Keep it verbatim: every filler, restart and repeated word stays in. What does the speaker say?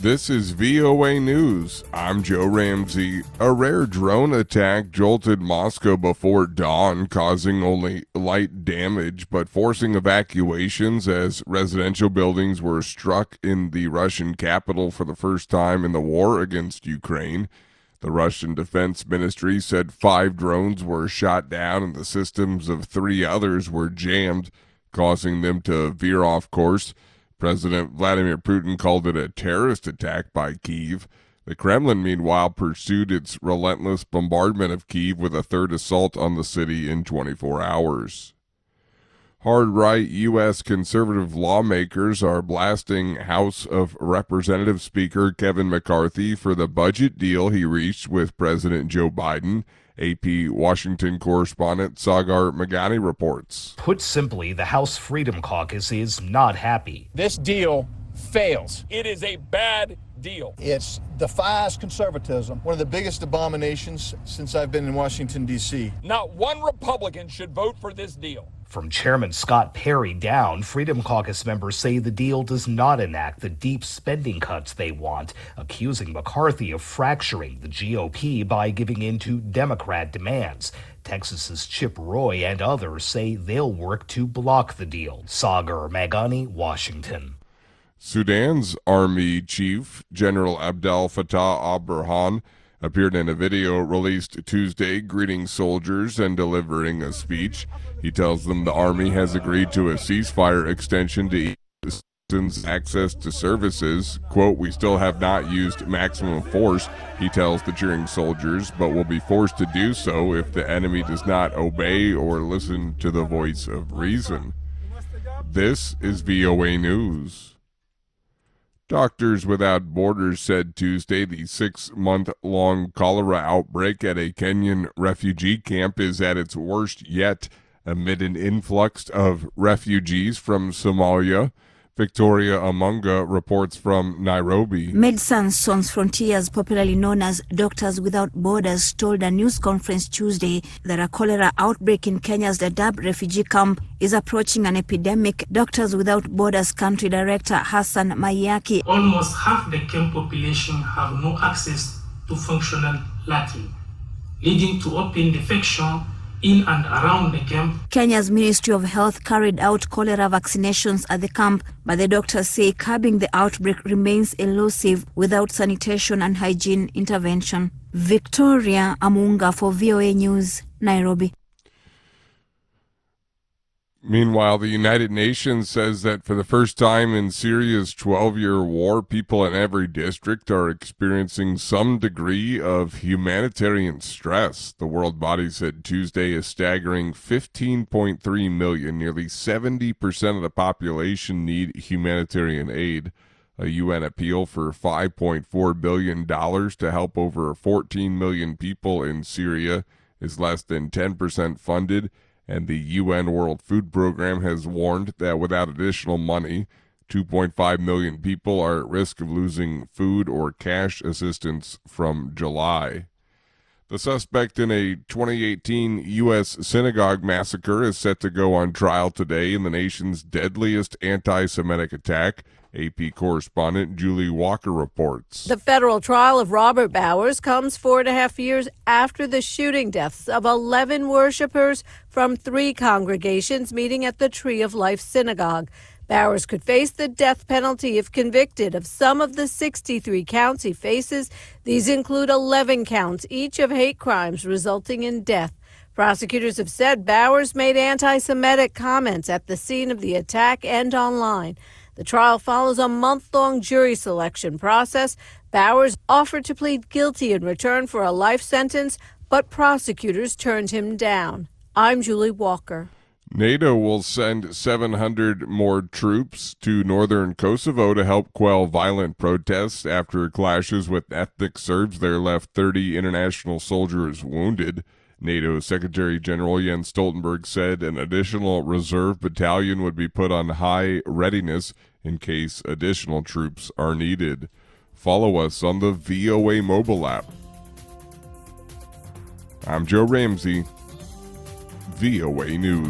This is V O A News. I'm Joe Ramsey. A rare drone attack jolted Moscow before dawn, causing only light damage but forcing evacuations as residential buildings were struck in the Russian capital for the first time in the war against Ukraine. The Russian Defense Ministry said five drones were shot down and the systems of three others were jammed, causing them to veer off course. President Vladimir Putin called it a terrorist attack by Kyiv. The Kremlin, meanwhile, pursued its relentless bombardment of Kyiv with a third assault on the city in twenty-four hours. Hard-right U S conservative lawmakers are blasting House of Representatives Speaker Kevin McCarthy for the budget deal he reached with President Joe Biden. A P Washington correspondent Sagar Meghani reports. Put simply, the House Freedom Caucus is not happy. This deal fails. It is a bad deal. It defies conservatism, one of the biggest abominations since I've been in Washington, D C Not one Republican should vote for this deal. From Chairman Scott Perry down, Freedom Caucus members say the deal does not enact the deep spending cuts they want, accusing McCarthy of fracturing the G O P by giving in to Democrat demands. Texas's Chip Roy and others say they'll work to block the deal. Sagar Meghani, Washington. Sudan's army chief, General Abdel Fattah al-Burhan, appeared in a video released Tuesday greeting soldiers and delivering a speech. He tells them the army has agreed to a ceasefire extension to ease citizens' access to services. Quote, "We still have not used maximum force," he tells the cheering soldiers, "but will be forced to do so if the enemy does not obey or listen to the voice of reason." This is V O A News. Doctors Without Borders said Tuesday the six-month-long cholera outbreak at a Kenyan refugee camp is at its worst yet, amid an influx of refugees from Somalia. Victoria Amunga reports from Nairobi. Médecins Sans Frontières, popularly known as Doctors Without Borders, told a news conference Tuesday that a cholera outbreak in Kenya's Dadaab refugee camp is approaching an epidemic. Doctors Without Borders country director Hassan Mayaki. Almost half the camp population have no access to functional latrine, leading to open infection in and around the camp. Kenya's Ministry of Health carried out cholera vaccinations at the camp, but the doctors say curbing the outbreak remains elusive without sanitation and hygiene intervention. Victoria Amunga for V O A News, Nairobi. Meanwhile, the United Nations says that for the first time in Syria's twelve-year war, people in every district are experiencing some degree of humanitarian stress. The world body said Tuesday a staggering fifteen point three million, nearly seventy percent of the population, need humanitarian aid. A U N appeal for five point four billion dollars to help over fourteen million people in Syria is less than ten percent funded. And the U N World Food Program has warned that without additional money, two point five million people are at risk of losing food or cash assistance from July. The suspect in a twenty eighteen U S synagogue massacre is set to go on trial today in the nation's deadliest anti-Semitic attack. A P correspondent Julie Walker reports. The federal trial of Robert Bowers comes four and a half years after the shooting deaths of eleven worshipers from three congregations meeting at the Tree of Life Synagogue. Bowers could face the death penalty if convicted of some of the sixty-three counts he faces. These include eleven counts, each of hate crimes resulting in death. Prosecutors have said Bowers made anti-Semitic comments at the scene of the attack and online. The trial follows a month-long jury selection process. Bowers offered to plead guilty in return for a life sentence, but prosecutors turned him down. I'm Julie Walker. NATO will send seven hundred more troops to northern Kosovo to help quell violent protests after clashes with ethnic Serbs there left thirty international soldiers wounded. NATO Secretary General Jens Stoltenberg said an additional reserve battalion would be put on high readiness in case additional troops are needed. Follow us on the V O A mobile app. I'm Joe Ramsey, V O A News.